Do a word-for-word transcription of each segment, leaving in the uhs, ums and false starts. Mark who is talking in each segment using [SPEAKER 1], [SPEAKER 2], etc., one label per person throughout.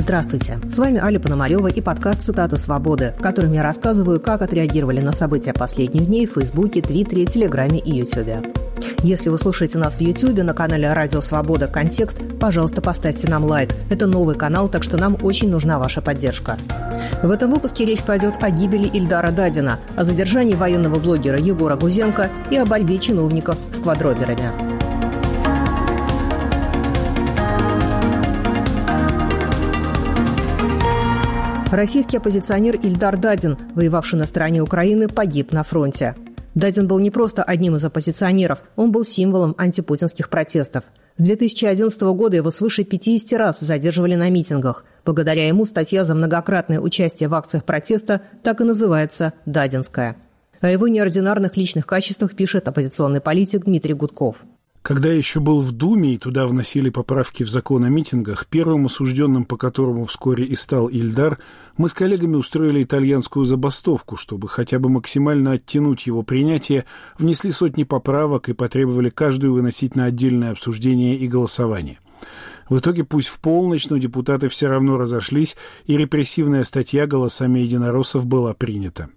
[SPEAKER 1] Здравствуйте, с вами Аля Пономарева и подкаст «Цитаты свободы», в котором я рассказываю, как отреагировали на события последних дней в Фейсбуке, Твиттере, Телеграме и Ютубе. Если вы слушаете нас в Ютубе на канале «Радио Свобода. Контекст», пожалуйста, поставьте нам лайк. Это новый канал, так что нам очень нужна ваша поддержка. В этом выпуске речь пойдет о гибели Ильдара Дадина, о задержании военного блогера Егора Гузенко и о борьбе чиновников с квадроберами. Российский оппозиционер Ильдар Дадин, воевавший на стороне Украины, погиб на фронте. Дадин был не просто одним из оппозиционеров, он был символом антипутинских протестов. С две тысячи одиннадцатого года его свыше пятьдесят раз задерживали на митингах. Благодаря ему статья за многократное участие в акциях протеста так и называется «Дадинская». О его неординарных личных качествах пишет оппозиционный политик Дмитрий Гудков.
[SPEAKER 2] Когда я еще был в Думе и туда вносили поправки в закон о митингах, первым осужденным, по которому вскоре и стал Ильдар, мы с коллегами устроили итальянскую забастовку, чтобы хотя бы максимально оттянуть его принятие, внесли сотни поправок и потребовали каждую выносить на отдельное обсуждение и голосование. В итоге, пусть в полночь, но депутаты все равно разошлись, и репрессивная статья голосами единороссов была принята.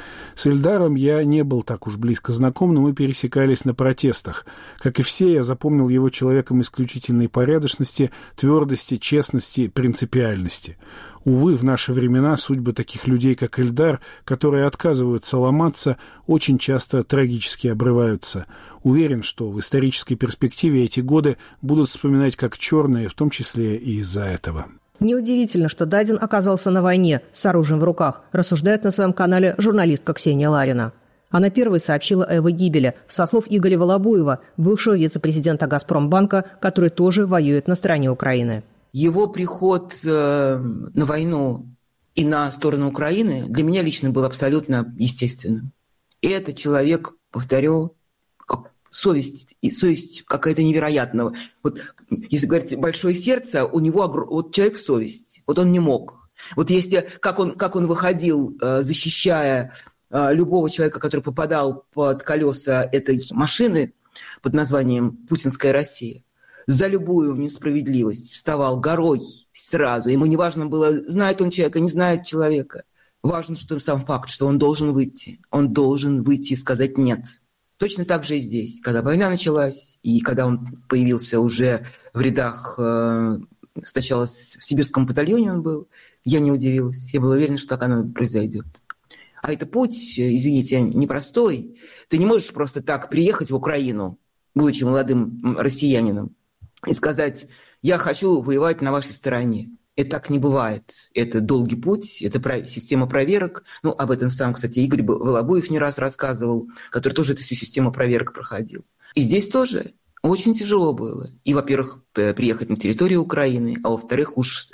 [SPEAKER 2] С Ильдаром я не был так уж близко знаком, но мы пересекались на протестах. Как и все, я запомнил его человеком исключительной порядочности, твердости, честности, принципиальности. Увы, в наши времена судьбы таких людей, как Ильдар, которые отказываются ломаться, очень часто трагически обрываются. Уверен, что в исторической перспективе эти годы будут вспоминать как черные, в том числе и из-за этого.
[SPEAKER 1] Неудивительно, что Дадин оказался на войне с оружием в руках, рассуждает на своем канале журналистка Ксения Ларина. Она первой сообщила о его гибели, со слов Игоря Волобуева, бывшего вице-президента «Газпромбанка», который тоже воюет на стороне Украины.
[SPEAKER 3] Его приход э, на войну и на сторону Украины для меня лично был абсолютно естественным. И это человек, повторю, как совесть, и совесть какая-то невероятная. Вот, если говорить большое сердце, у него вот человек совесть. Вот он не мог. Вот если как он, как он выходил, защищая любого человека, который попадал под колеса этой машины под названием «Путинская Россия», за любую несправедливость вставал горой сразу. Ему не важно было, знает он человека, не знает человека. Важно, что сам факт, что он должен выйти. Он должен выйти и сказать «нет». Точно так же и здесь. Когда война началась, и когда он появился уже в рядах, э, сначала в сибирском батальоне он был, я не удивилась. Я была уверена, что так оно произойдет. А это путь, извините, непростой. Ты не можешь просто так приехать в Украину, будучи молодым россиянином, и сказать «я хочу воевать на вашей стороне». Это так не бывает. Это долгий путь, это система проверок. Ну, об этом сам, кстати, Игорь Волобуев не раз рассказывал, который тоже эту всю систему проверок проходил. И здесь тоже очень тяжело было. И, во-первых, приехать на территорию Украины, а во-вторых, уж,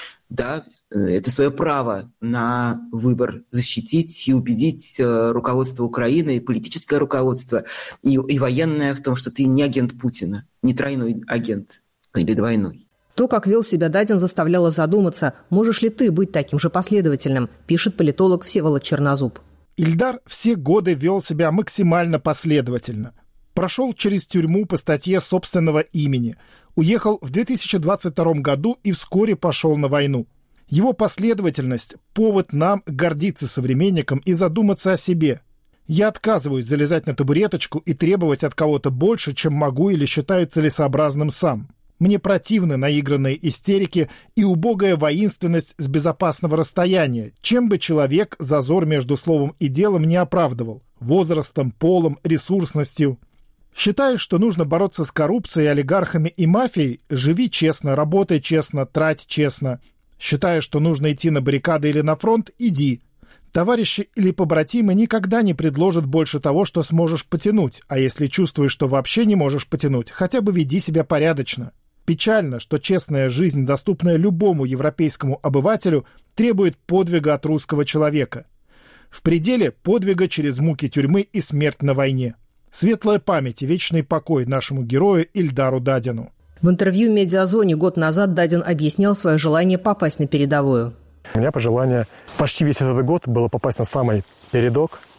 [SPEAKER 3] да, это свое право на выбор защитить и убедить руководство Украины, и политическое руководство, и, и военное в том, что ты не агент Путина, не тройной агент или двойной.
[SPEAKER 1] То, как вел себя Дадин, заставляло задуматься, можешь ли ты быть таким же последовательным, пишет политолог Всеволод Чернозуб.
[SPEAKER 4] Ильдар все годы вел себя максимально последовательно. Прошел через тюрьму по статье собственного имени, уехал в две тысячи двадцать втором году и вскоре пошел на войну. Его последовательность – повод нам гордиться современником и задуматься о себе. Я отказываюсь залезать на табуреточку и требовать от кого-то больше, чем могу или считаю целесообразным сам. Мне противны наигранные истерики и убогая воинственность с безопасного расстояния, чем бы человек зазор между словом и делом не оправдывал – возрастом, полом, ресурсностью. Считаешь, что нужно бороться с коррупцией, олигархами и мафией – живи честно, работай честно, трать честно. Считаешь, что нужно идти на баррикады или на фронт – иди. Товарищи или побратимы никогда не предложат больше того, что сможешь потянуть, а если чувствуешь, что вообще не можешь потянуть, хотя бы веди себя порядочно. Печально, что честная жизнь, доступная любому европейскому обывателю, требует подвига от русского человека. В пределе подвига через муки тюрьмы и смерть на войне. Светлая память и вечный покой нашему герою Ильдару Дадину.
[SPEAKER 1] В интервью «Медиазоне» год назад Дадин объяснял свое желание попасть на передовую.
[SPEAKER 5] У меня пожелание почти весь этот год было попасть на самый передок,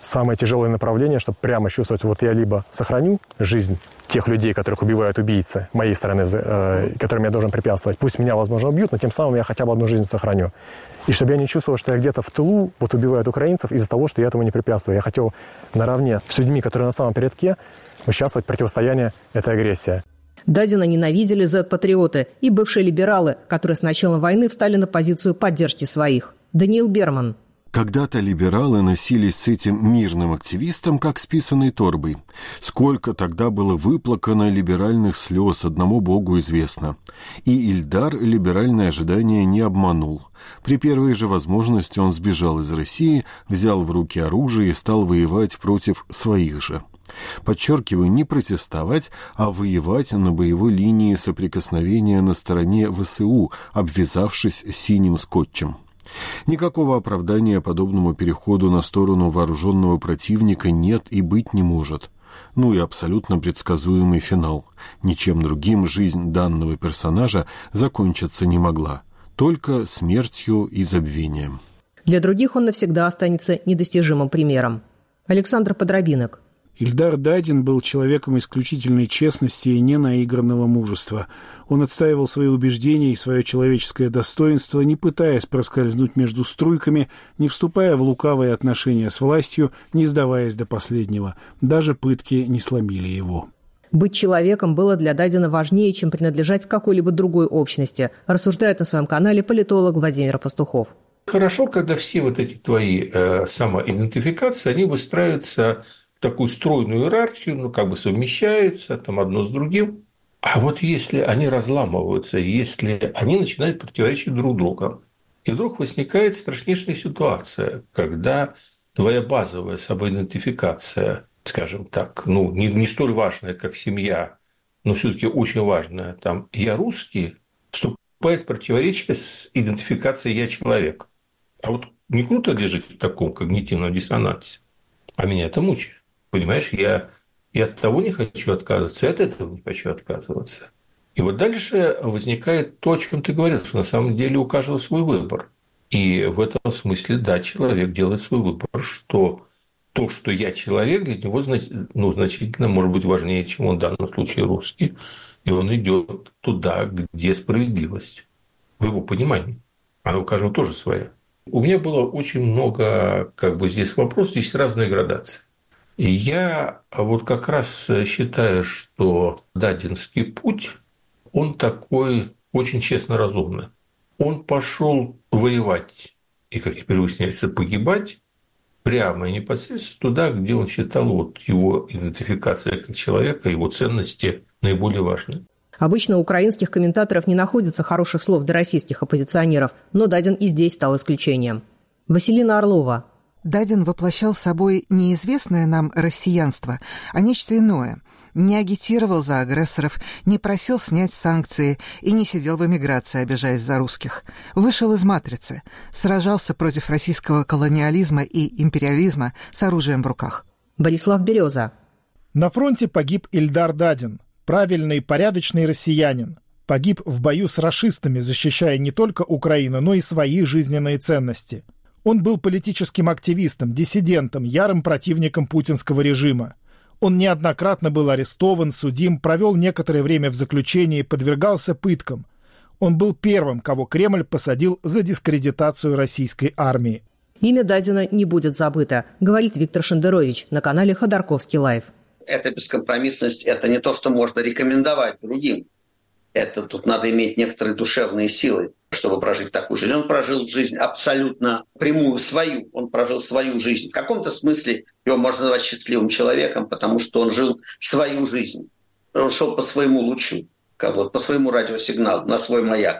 [SPEAKER 5] самое тяжелое направление, чтобы прямо чувствовать, вот я либо сохраню жизнь тех людей, которых убивают убийцы, моей стороны, э, которым я должен препятствовать. Пусть меня, возможно, убьют, но тем самым я хотя бы одну жизнь сохраню. И чтобы я не чувствовал, что я где-то в тылу вот убивают украинцев из-за того, что я этому не препятствую. Я хотел наравне с людьми, которые на самом передке, участвовать в противостоянии этой агрессии.
[SPEAKER 1] Дадина ненавидели зет-патриоты и бывшие либералы, которые с началом войны встали на позицию поддержки своих. Даниил Берман.
[SPEAKER 6] Когда-то либералы носились с этим мирным активистом, как с писаной торбой. Сколько тогда было выплакано либеральных слез, одному Богу известно. И Ильдар либеральные ожидания не обманул. При первой же возможности он сбежал из России, взял в руки оружие и стал воевать против своих же. Подчеркиваю, не протестовать, а воевать на боевой линии соприкосновения на стороне ВСУ, обвязавшись синим скотчем. Никакого оправдания подобному переходу на сторону вооруженного противника нет и быть не может. Ну и абсолютно предсказуемый финал. Ничем другим жизнь данного персонажа закончиться не могла. Только смертью и забвением.
[SPEAKER 1] Для других он навсегда останется недостижимым примером. Александр Подробинок.
[SPEAKER 2] Ильдар Дадин был человеком исключительной честности и ненаигранного мужества. Он отстаивал свои убеждения и свое человеческое достоинство, не пытаясь проскользнуть между струйками, не вступая в лукавые отношения с властью, не сдаваясь до последнего. Даже пытки не сломили его.
[SPEAKER 1] Быть человеком было для Дадина важнее, чем принадлежать какой-либо другой общности, рассуждает на своем канале политолог Владимир Пастухов.
[SPEAKER 7] Хорошо, когда все вот эти твои э, самоидентификации, они выстраиваются такую стройную иерархию, ну, как бы совмещается там одно с другим. А вот если они разламываются, если они начинают противоречить друг другу, и вдруг возникает страшнейшая ситуация, когда твоя базовая самоидентификация, скажем так, ну, не, не столь важная, как семья, но все-таки очень важная, там, я русский, вступает в противоречие с идентификацией я человек. А вот не круто ли жить в таком когнитивном диссонансе? А меня это мучает. Понимаешь, я и от того не хочу отказываться, и от этого не хочу отказываться. И вот дальше возникает то, о чем ты говорил, что на самом деле у каждого свой выбор. И в этом смысле, да, человек делает свой выбор, что то, что я человек, для него ну, значительно может быть важнее, чем он в данном случае русский. И он идет туда, где справедливость. В его понимании. Она у каждого тоже своя. У меня было очень много как бы здесь вопросов, есть разные градации. И я вот как раз считаю, что дадинский путь, он такой очень честно разумный. Он пошел воевать и, как теперь выясняется, погибать прямо и непосредственно туда, где он считал вот его идентификация как человека, его ценности наиболее важны.
[SPEAKER 1] Обычно у украинских комментаторов не находится хороших слов для российских оппозиционеров, но Дадин и здесь стал исключением. Василина Орлова.
[SPEAKER 8] Дадин воплощал собой неизвестное нам россиянство, а нечто иное. Не агитировал за агрессоров, не просил снять санкции и не сидел в эмиграции, обижаясь за русских. Вышел из матрицы, сражался против российского колониализма и империализма с оружием в руках.
[SPEAKER 1] Борислав Береза.
[SPEAKER 4] На фронте погиб Ильдар Дадин, правильный, порядочный россиянин. Погиб в бою с рашистами, защищая не только Украину, но и свои жизненные ценности. Он был политическим активистом, диссидентом, ярым противником путинского режима. Он неоднократно был арестован, судим, провел некоторое время в заключении, подвергался пыткам. Он был первым, кого Кремль посадил за дискредитацию российской армии.
[SPEAKER 1] Имя Дадина не будет забыто, говорит Виктор Шендерович на канале Ходорковский Лайв.
[SPEAKER 9] Эта бескомпромиссность – это не то, что можно рекомендовать другим. Это тут надо иметь некоторые душевные силы, чтобы прожить такую жизнь. Он прожил жизнь абсолютно прямую, свою. Он прожил свою жизнь. В каком-то смысле его можно назвать счастливым человеком, потому что он жил свою жизнь. Он шел по своему лучу, как вот, по своему радиосигналу, на свой маяк.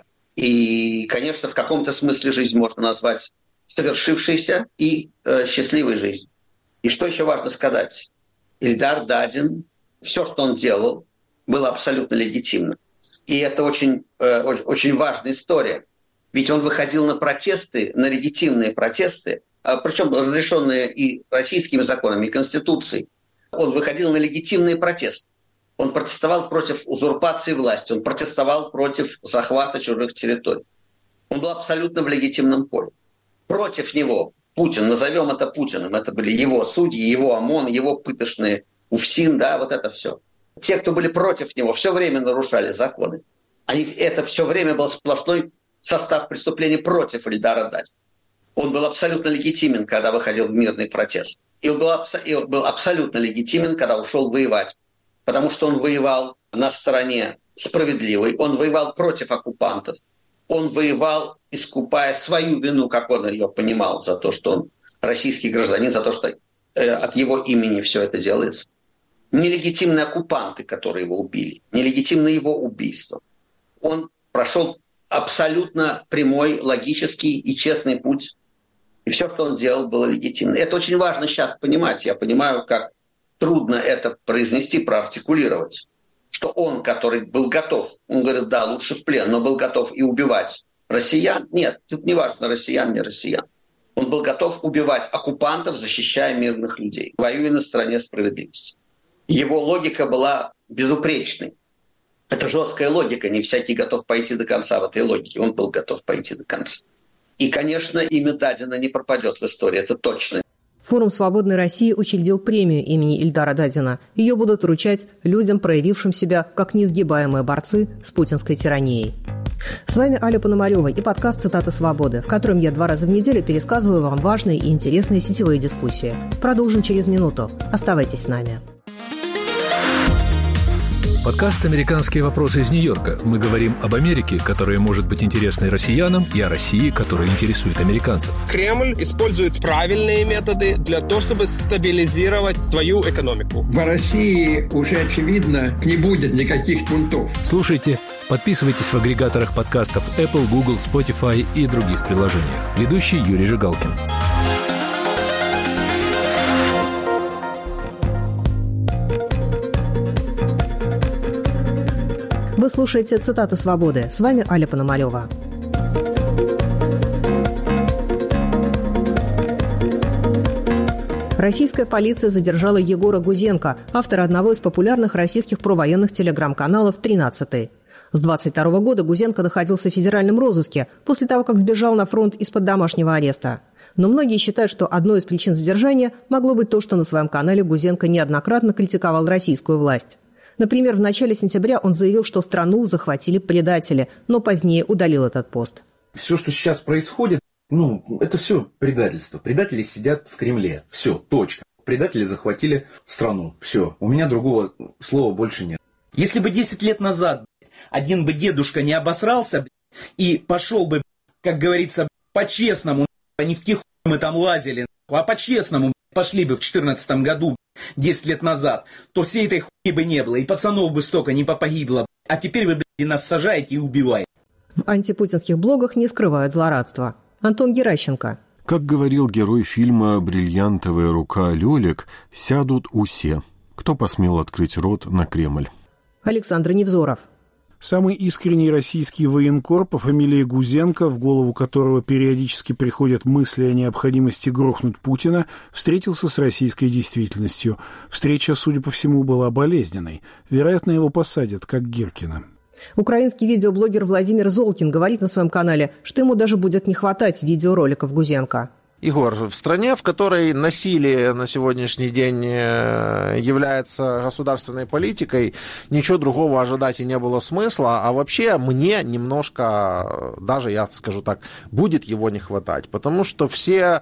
[SPEAKER 9] И, конечно, в каком-то смысле жизнь можно назвать совершившейся и э, счастливой жизнью. И что еще важно сказать? Ильдар Дадин, все, что он делал, было абсолютно легитимно. И это очень, э, очень важная история. Ведь он выходил на протесты, на легитимные протесты, э, причем разрешенные и российскими законами, и Конституцией. Он выходил на легитимные протесты. Он протестовал против узурпации власти, он протестовал против захвата чужих территорий. Он был абсолютно в легитимном поле. Против него Путин, назовем это Путиным. Это были его судьи, его ОМОН, его пыточные УФСИН, да, вот это все. Те, кто были против него, все время нарушали законы. Они, это все время был сплошной состав преступлений против Ильдара Дадина. Он был абсолютно легитимен, когда выходил в мирный протест. И он был, и он был абсолютно легитимен, когда ушел воевать. Потому что он воевал на стороне справедливой, он воевал против оккупантов. Он воевал, искупая свою вину, как он ее понимал, за то, что он российский гражданин, за то, что э, от его имени все это делается. Нелегитимные оккупанты, которые его убили, нелегитимное его убийство. Он прошел абсолютно прямой, логический и честный путь. И все, что он делал, было легитимно. Это очень важно сейчас понимать. Я понимаю, как трудно это произнести, проартикулировать. Что он, который был готов, он говорит, да, лучше в плен, но был готов и убивать россиян. Нет, тут не важно, россиян, не россиян. Он был готов убивать оккупантов, защищая мирных людей, воюя на стороне справедливости. Его логика была безупречной. Это жесткая логика, не всякий готов пойти до конца в этой логике. Он был готов пойти до конца. И, конечно, имя Дадина не пропадет в истории, это точно.
[SPEAKER 1] Форум «Свободной России» учредил премию имени Ильдара Дадина. Ее будут вручать людям, проявившим себя как несгибаемые борцы с путинской тиранией. С вами Аля Пономарева и подкаст «Цитаты свободы», в котором я два раза в неделю пересказываю вам важные и интересные сетевые дискуссии. Продолжим через минуту. Оставайтесь с нами.
[SPEAKER 10] Подкаст «Американские вопросы» из Нью-Йорка. Мы говорим об Америке, которая может быть интересной россиянам, и о России, которая интересует американцев.
[SPEAKER 11] Кремль использует правильные методы для того, чтобы стабилизировать свою экономику.
[SPEAKER 12] В России уже, очевидно, не будет никаких пунктов.
[SPEAKER 10] Слушайте, подписывайтесь в агрегаторах подкастов Apple, Google, Spotify и других приложениях. Ведущий Юрий Жигалкин.
[SPEAKER 1] Вы слушаете «Цитаты свободы». С вами Аля Пономарева. Российская полиция задержала Егора Гузенко, автора одного из популярных российских провоенных телеграм-каналов «тринадцатый». С двадцать второго года Гузенко находился в федеральном розыске после того, как сбежал на фронт из-под домашнего ареста. Но многие считают, что одной из причин задержания могло быть то, что на своем канале Гузенко неоднократно критиковал российскую власть. Например, в начале сентября он заявил, что страну захватили предатели, но позднее удалил этот пост.
[SPEAKER 13] Все, что сейчас происходит, ну, это все предательство. Предатели сидят в Кремле. Все, точка. Предатели захватили страну. Все, у меня другого слова больше нет.
[SPEAKER 14] Если бы десять лет назад один бы дедушка не обосрался и пошел бы, как говорится, по-честному, а не в тихую мы там лазили, а по-честному пошли бы в две тысячи четырнадцатом году, десять лет назад, то всей этой хуйни бы не было, и пацанов бы столько не попогибло. А теперь вы, блядь, нас сажаете и убиваете.
[SPEAKER 1] В антипутинских блогах не скрывают злорадства. Антон Геращенко.
[SPEAKER 6] Как говорил герой фильма «Бриллиантовая рука» Лёлик, сядут усе, кто посмел открыть рот на Кремль.
[SPEAKER 1] Александр Невзоров.
[SPEAKER 2] Самый искренний российский военкор по фамилии Гузенко, в голову которого периодически приходят мысли о необходимости грохнуть Путина, встретился с российской действительностью. Встреча, судя по всему, была болезненной. Вероятно, его посадят, как Гиркина.
[SPEAKER 1] Украинский видеоблогер Владимир Золкин говорит на своем канале, что ему даже будет не хватать видеороликов Гузенко.
[SPEAKER 15] Егор, в стране, в которой насилие на сегодняшний день является государственной политикой, ничего другого ожидать и не было смысла, а вообще мне немножко, даже я скажу так, будет его не хватать, потому что все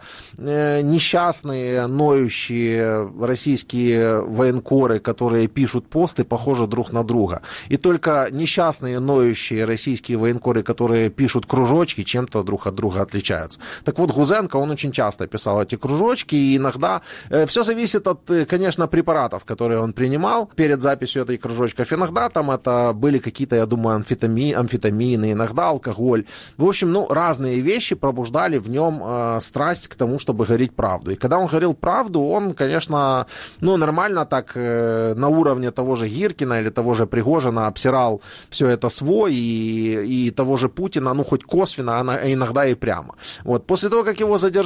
[SPEAKER 15] несчастные, ноющие российские военкоры, которые пишут посты, похожи друг на друга, и только несчастные, ноющие российские военкоры, которые пишут кружочки, чем-то друг от друга отличаются. Так вот, Гузенко, он очень часто писал эти кружочки, и иногда э, все зависит от, конечно, препаратов, которые он принимал перед записью этой кружочков. Иногда там это были какие-то, я думаю, амфетами, амфетамины, иногда алкоголь. В общем, ну, разные вещи пробуждали в нем э, страсть к тому, чтобы говорить правду. И когда он говорил правду, он, конечно, ну, нормально так э, на уровне того же Гиркина или того же Пригожина обсирал все это свой и, и того же Путина, ну, хоть косвенно, а иногда и прямо. Вот. После того, как его задержали,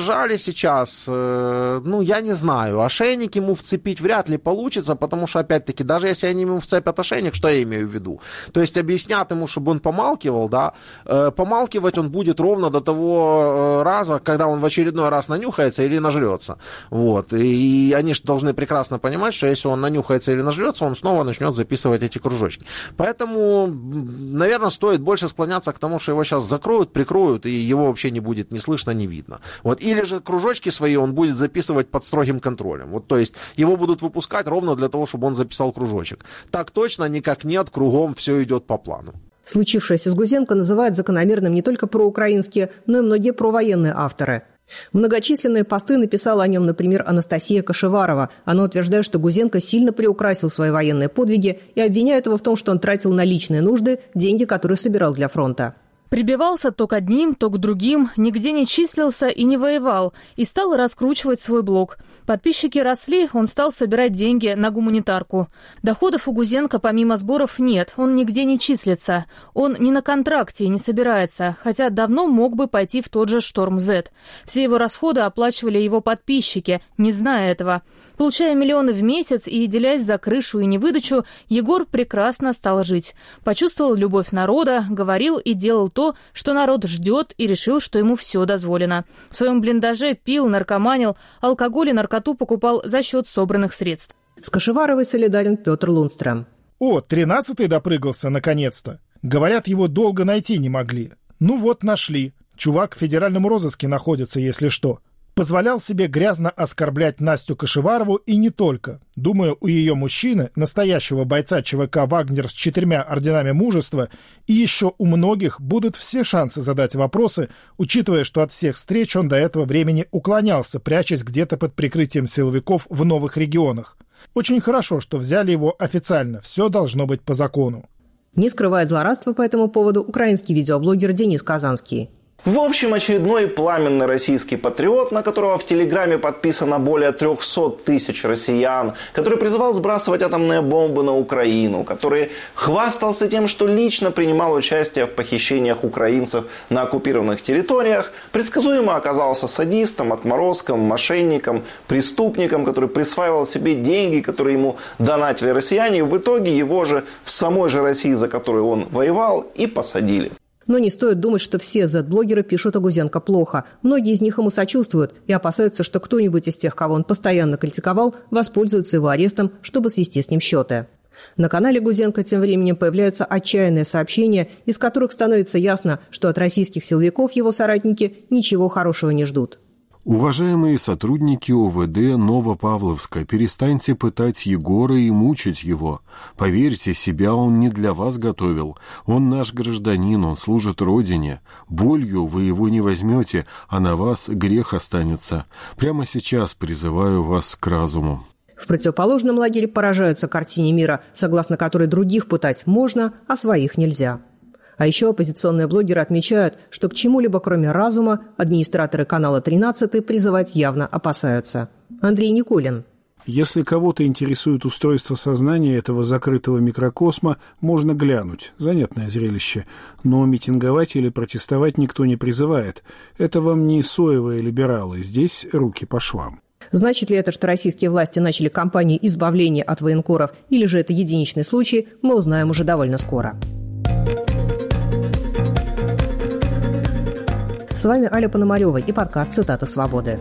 [SPEAKER 15] задержали сейчас, э, ну, я не знаю, ошейник ему вцепить вряд ли получится, потому что, опять-таки, даже если они ему вцепят ошейник, что я имею в виду? То есть объяснят ему, чтобы он помалкивал, да, э, помалкивать он будет ровно до того раза, когда он в очередной раз нанюхается или нажрется. Вот. И они же должны прекрасно понимать, что если он нанюхается или нажрется, он снова начнет записывать эти кружочки. Поэтому, наверное, стоит больше склоняться к тому, что его сейчас закроют, прикроют, и его вообще не будет ни слышно, ни видно. Вот. Или же кружочки свои он будет записывать под строгим контролем. Вот, то есть его будут выпускать ровно для того, чтобы он записал кружочек. Так точно, никак нет, кругом все идет по плану.
[SPEAKER 1] Случившееся с Гузенко называют закономерным не только проукраинские, но и многие провоенные авторы. Многочисленные посты написала о нем, например, Анастасия Кашеварова. Она утверждает, что Гузенко сильно приукрасил свои военные подвиги и обвиняет его в том, что он тратил на личные нужды деньги, которые собирал для фронта.
[SPEAKER 16] Прибивался то к одним, то к другим, нигде не числился и не воевал, и стал раскручивать свой блог. Подписчики росли, он стал собирать деньги на гуманитарку. Доходов у Гузенко помимо сборов нет, он нигде не числится. Он не на контракте и не собирается, хотя давно мог бы пойти в тот же «Шторм Зет». Все его расходы оплачивали его подписчики, не зная этого. Получая миллионы в месяц и делясь за крышу и невыдачу, Егор прекрасно стал жить. Почувствовал любовь народа, говорил и делал то, что народ ждет, и решил, что ему все дозволено. В своем блиндаже пил, наркоманил, алкоголь и наркоту покупал за счет собранных средств.
[SPEAKER 1] С Кашеваровой солидарен Петр Лундстрем.
[SPEAKER 4] О, тринадцатый допрыгался наконец-то. Говорят, его долго найти не могли. Ну вот, нашли. Чувак в федеральном розыске находится, если что. Позволял себе грязно оскорблять Настю Кашеварову и не только. Думаю, у ее мужчины, настоящего бойца ЧВК «Вагнер» с четырьмя орденами мужества, и еще у многих будут все шансы задать вопросы, учитывая, что от всех встреч он до этого времени уклонялся, прячась где-то под прикрытием силовиков в новых регионах. Очень хорошо, что взяли его официально. Все должно быть по закону.
[SPEAKER 1] Не скрывает злорадства по этому поводу украинский видеоблогер Денис Казанский.
[SPEAKER 17] В общем, очередной пламенный российский патриот, на которого в Телеграме подписано более трехсот тысяч россиян, который призывал сбрасывать атомные бомбы на Украину, который хвастался тем, что лично принимал участие в похищениях украинцев на оккупированных территориях, предсказуемо оказался садистом, отморозком, мошенником, преступником, который присваивал себе деньги, которые ему донатили россияне, и в итоге его же в самой же России, за которую он воевал, и посадили.
[SPEAKER 1] Но не стоит думать, что все зет-блогеры пишут о Гузенко плохо. Многие из них ему сочувствуют и опасаются, что кто-нибудь из тех, кого он постоянно критиковал, воспользуется его арестом, чтобы свести с ним счеты. На канале Гузенко тем временем появляются отчаянные сообщения, из которых становится ясно, что от российских силовиков его соратники ничего хорошего не ждут.
[SPEAKER 6] Уважаемые сотрудники ОВД Новопавловска, перестаньте пытать Егора и мучить его. Поверьте, себя он не для вас готовил. Он наш гражданин, он служит Родине. Болью вы его не возьмете, а на вас грех останется. Прямо сейчас призываю вас к разуму.
[SPEAKER 1] В противоположном лагере поражаются картине мира, согласно которой других пытать можно, а своих нельзя. А еще оппозиционные блогеры отмечают, что к чему-либо кроме разума администраторы канала тринадцать призывать явно опасаются. Андрей Никулин.
[SPEAKER 2] Если кого-то интересует устройство сознания этого закрытого микрокосма, можно глянуть. Занятное зрелище. Но митинговать или протестовать никто не призывает. Это вам не соевые либералы. Здесь руки по швам.
[SPEAKER 1] Значит ли это, что российские власти начали кампанию избавления от военкоров, или же это единичный случай, мы узнаем уже довольно скоро. С вами Аля Пономарева и подкаст «Цитата свободы».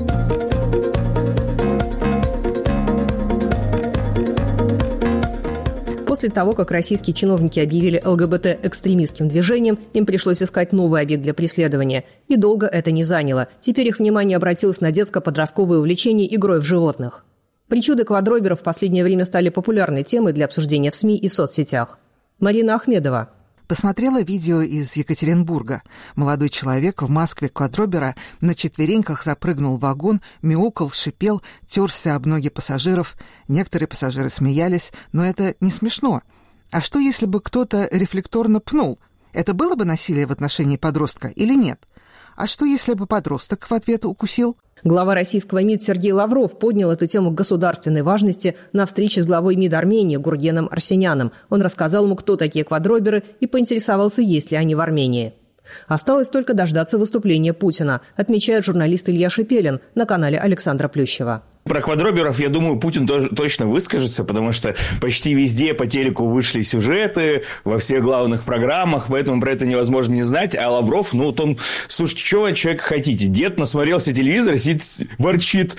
[SPEAKER 1] После того, как российские чиновники объявили ЛГБТ экстремистским движением, им пришлось искать новый объект для преследования. И долго это не заняло. Теперь их внимание обратилось на детско-подростковое увлечение игрой в животных. Причуды квадроберов в последнее время стали популярной темой для обсуждения в СМИ и соцсетях. Марина Ахмедова.
[SPEAKER 8] Посмотрела видео из Екатеринбурга. Молодой человек в маске квадробера на четвереньках запрыгнул в вагон, мяукал, шипел, терся об ноги пассажиров. Некоторые пассажиры смеялись, но это не смешно. А что, если бы кто-то рефлекторно пнул? Это было бы насилие в отношении подростка или нет? А что, если бы подросток в ответ укусил?
[SPEAKER 1] Глава российского МИД Сергей Лавров поднял эту тему государственной важности на встрече с главой МИД Армении Гургеном Арсеняном. Он рассказал ему, кто такие квадроберы, и поинтересовался, есть ли они в Армении. Осталось только дождаться выступления Путина, отмечает журналист Илья Шепелин на канале Александра Плющева.
[SPEAKER 18] Про квадроберов, я думаю, Путин тоже точно выскажется, потому что почти везде по телеку вышли сюжеты, во всех главных программах, поэтому про это невозможно не знать. А Лавров, ну, вот он, слушайте, что вы от человека хотите? Дед насмотрелся телевизора, сидит, ворчит,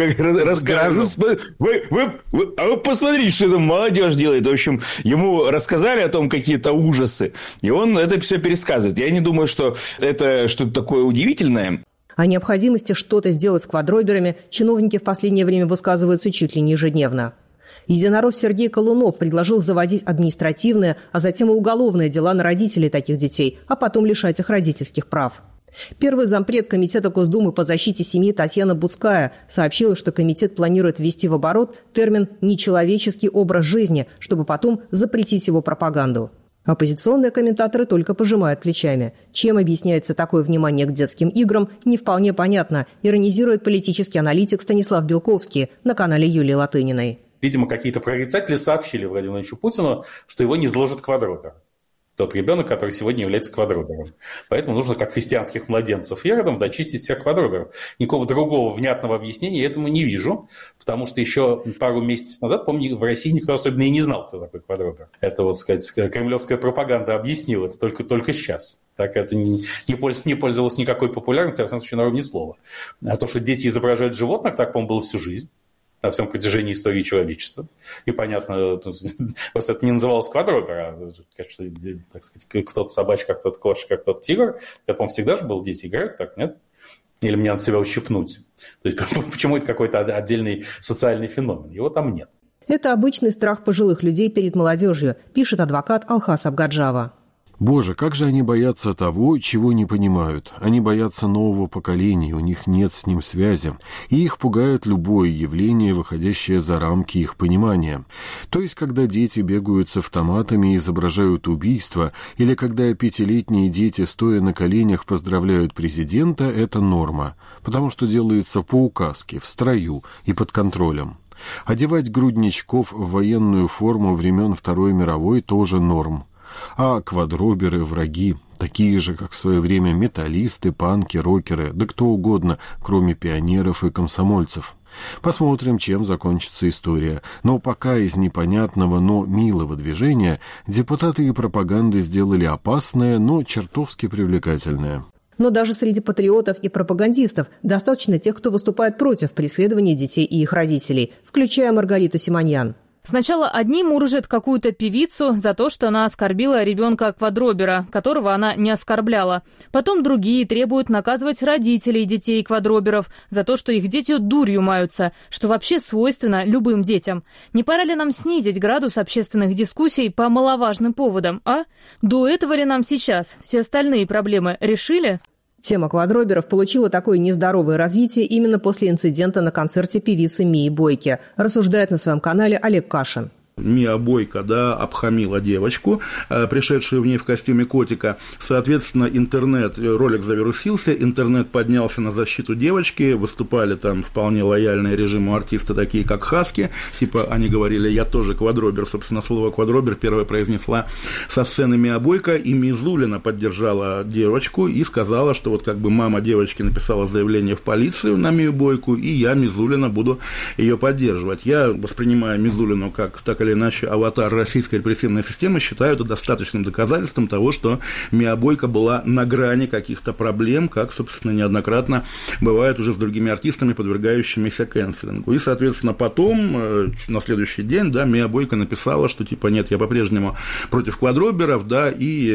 [SPEAKER 18] рассказывает. Вы, вы, вы, а вы посмотрите, что там молодежь делает. В общем, ему рассказали о том какие-то ужасы, и он это все пересказывает. Я не думаю, что это что-то такое удивительное.
[SPEAKER 1] О необходимости что-то сделать с квадроберами чиновники в последнее время высказываются чуть ли не ежедневно. Единорос Сергей Колунов предложил заводить административные, а затем и уголовные дела на родителей таких детей, а потом лишать их родительских прав. Первый зампред Комитета Госдумы по защите семьи Татьяна Буцкая сообщила, что комитет планирует ввести в оборот термин «нечеловеческий образ жизни», чтобы потом запретить его пропаганду. Оппозиционные комментаторы только пожимают плечами. Чем объясняется такое внимание к детским играм, не вполне понятно, иронизирует политический аналитик Станислав Белковский на канале Юлии Латыниной.
[SPEAKER 19] Видимо, какие-то прорицатели сообщили Владимиру Владимировичу Путину, что его не сложит квадробер. Тот ребенок, который сегодня является квадробером. Поэтому нужно, как христианских младенцев Иродом, зачистить всех квадроберов. Никакого другого внятного объяснения я этому не вижу, потому что еще пару месяцев назад, помню, в России никто особенно и не знал, кто такой квадробер. Это, вот сказать, кремлевская пропаганда объяснила это только, только сейчас. Так это не, не, польз, не пользовалось никакой популярностью, во всяком случае, на уровне слова. А то, что дети изображают животных, так, по-моему, было всю жизнь. На всем протяжении истории человечества. И понятно, просто это не называлось квадробер, а, конечно, так сказать, кто-то собачка, кто-то кошка, кто-то тигр. Я, по-моему, всегда же был, дети играют так, нет? Или мне надо себя ущипнуть? То есть, почему это какой-то отдельный социальный феномен? Его там нет.
[SPEAKER 1] Это обычный страх пожилых людей перед молодежью, пишет адвокат Алхас Абгаджава.
[SPEAKER 6] Боже, как же они боятся того, чего не понимают. Они боятся нового поколения, у них нет с ним связи. И их пугает любое явление, выходящее за рамки их понимания. То есть, когда дети бегают с автоматами и изображают убийство, или когда пятилетние дети, стоя на коленях, поздравляют президента, это норма, потому что делается по указке, в строю и под контролем. Одевать грудничков в военную форму времен Второй мировой тоже норм. А квадроберы – враги, такие же, как в свое время металлисты, панки, рокеры, да кто угодно, кроме пионеров и комсомольцев. Посмотрим, чем закончится история. Но пока из непонятного, но милого движения депутаты и пропаганды сделали опасное, но чертовски привлекательное.
[SPEAKER 1] Но даже среди патриотов и пропагандистов достаточно тех, кто выступает против преследования детей и их родителей, включая Маргариту Симоньян.
[SPEAKER 16] Сначала одни мурыжат какую-то певицу за то, что она оскорбила ребенка-квадробера, которого она не оскорбляла. Потом другие требуют наказывать родителей детей-квадроберов за то, что их дети дурью маются, что вообще свойственно любым детям. Не пора ли нам снизить градус общественных дискуссий по маловажным поводам, а? До этого ли нам сейчас? Все остальные проблемы решили?
[SPEAKER 1] Тема квадроберов получила такое нездоровое развитие именно после инцидента на концерте певицы Мии Бойки, рассуждает на своем канале Олег Кашин.
[SPEAKER 20] Мия Бойко, да, обхамила девочку, пришедшую в ней в костюме котика. Соответственно, интернет, ролик завирусился, интернет поднялся на защиту девочки, выступали там вполне лояльные режиму артисты, такие как Хаски, типа они говорили, я тоже квадробер, собственно, слово квадробер первая произнесла со сцены Мия Бойко, и Мизулина поддержала девочку и сказала, что вот как бы мама девочки написала заявление в полицию на Мию Бойку, и я, Мизулина, буду ее поддерживать. Я воспринимаю Мизулину как так или иначе аватар российской репрессивной системы, считаю это достаточным доказательством того, что Мия Бойко была на грани каких-то проблем, как, собственно, неоднократно бывает уже с другими артистами, подвергающимися кэнселингу. И, соответственно, потом, на следующий день, да, Мия Бойко написала, что, типа, нет, я по-прежнему против квадроберов, да,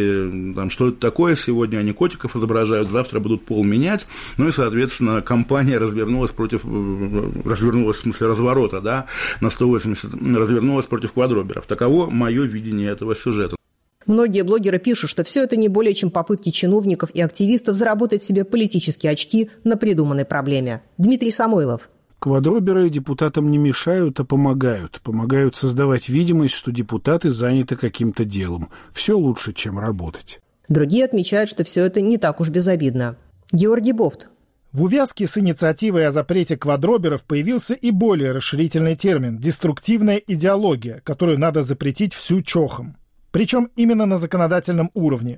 [SPEAKER 20] и там, что это такое, сегодня они котиков изображают, завтра будут пол менять, ну и, соответственно, компания развернулась против, развернулась, в смысле, разворота, да, на сто восемьдесят, развернулась против квадроберов. Таково мое видение этого сюжета.
[SPEAKER 1] Многие блогеры пишут, что все это не более чем попытки чиновников и активистов заработать себе политические очки на придуманной проблеме. Дмитрий Самойлов.
[SPEAKER 2] Квадроберы депутатам не мешают, а помогают. Помогают создавать видимость, что депутаты заняты каким-то делом. Все лучше, чем работать.
[SPEAKER 1] Другие отмечают, что все это не так уж безобидно. Георгий Бофт.
[SPEAKER 4] В увязке с инициативой о запрете квадроберов появился и более расширительный термин – деструктивная идеология, которую надо запретить всю чохом. Причем именно на законодательном уровне.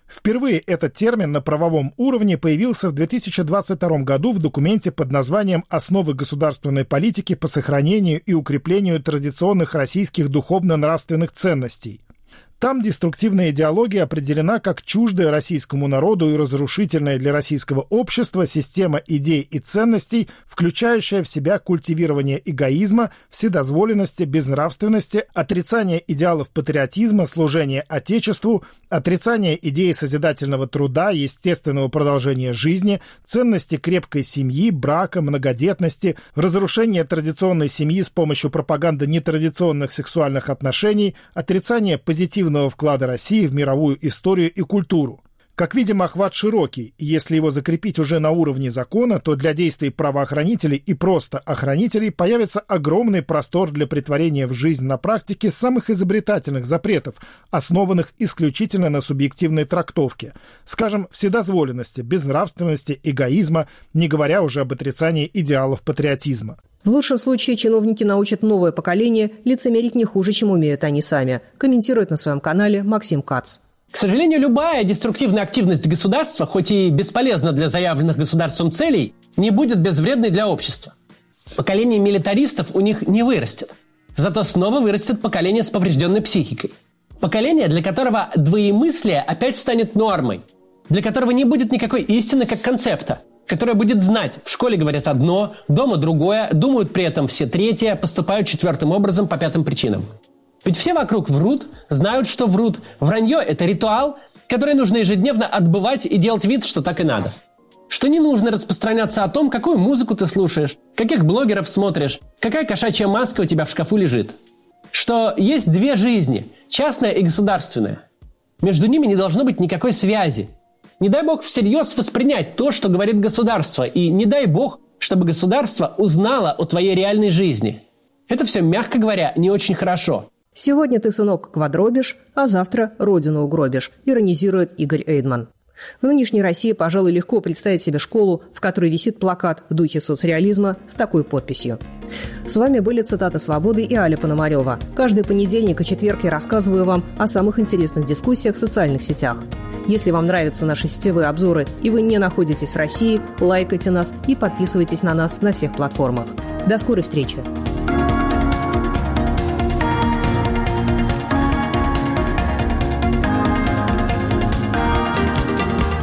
[SPEAKER 4] Впервые этот термин на правовом уровне появился в две тысячи двадцать втором году в документе под названием «Основы государственной политики по сохранению и укреплению традиционных российских духовно-нравственных ценностей». Там деструктивная идеология определена как чуждая российскому народу и разрушительная для российского общества система идей и ценностей, включающая в себя культивирование эгоизма, вседозволенности, безнравственности, отрицание идеалов патриотизма, служение Отечеству, отрицание идеи созидательного труда, естественного продолжения жизни, ценности крепкой семьи, брака, многодетности, разрушение традиционной семьи с помощью пропаганды нетрадиционных сексуальных отношений, отрицание позитивного вклада России в мировую историю и культуру. Как видим, охват широкий, и если его закрепить уже на уровне закона, то для действий правоохранителей и просто охранителей появится огромный простор для претворения в жизнь на практике самых изобретательных запретов, основанных исключительно на субъективной трактовке, скажем, вседозволенности, безнравственности, эгоизма, не говоря уже об отрицании идеалов патриотизма.
[SPEAKER 1] В лучшем случае чиновники научат новое поколение лицемерить не хуже, чем умеют они сами, комментирует на своем канале Максим Кац.
[SPEAKER 21] К сожалению, любая деструктивная активность государства, хоть и бесполезна для заявленных государством целей, не будет безвредной для общества. Поколение милитаристов у них не вырастет. Зато снова вырастет поколение с поврежденной психикой. Поколение, для которого двоемыслие опять станет нормой. Для которого не будет никакой истины как концепта. Которое будет знать, в школе говорят одно, дома другое, думают при этом все третье, поступают четвертым образом по пятым причинам. Ведь все вокруг врут, знают, что врут. Вранье – это ритуал, который нужно ежедневно отбывать и делать вид, что так и надо. Что не нужно распространяться о том, какую музыку ты слушаешь, каких блогеров смотришь, какая кошачья маска у тебя в шкафу лежит. Что есть две жизни – частная и государственная. Между ними не должно быть никакой связи. Не дай бог всерьез воспринять то, что говорит государство, и не дай бог, чтобы государство узнало о твоей реальной жизни. Это все, мягко говоря, не очень хорошо.
[SPEAKER 1] «Сегодня ты, сынок, квадробишь, а завтра родину угробишь», иронизирует Игорь Эйдман. В нынешней России, пожалуй, легко представить себе школу, в которой висит плакат в духе соцреализма с такой подписью. С вами были «Цитаты свободы» и Аля Пономарева. Каждый понедельник и четверг я рассказываю вам о самых интересных дискуссиях в социальных сетях. Если вам нравятся наши сетевые обзоры и вы не находитесь в России, лайкайте нас и подписывайтесь на нас на всех платформах. До скорой встречи!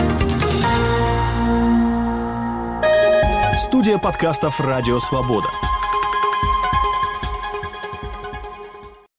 [SPEAKER 22] Студия подкастов «Радио Свобода».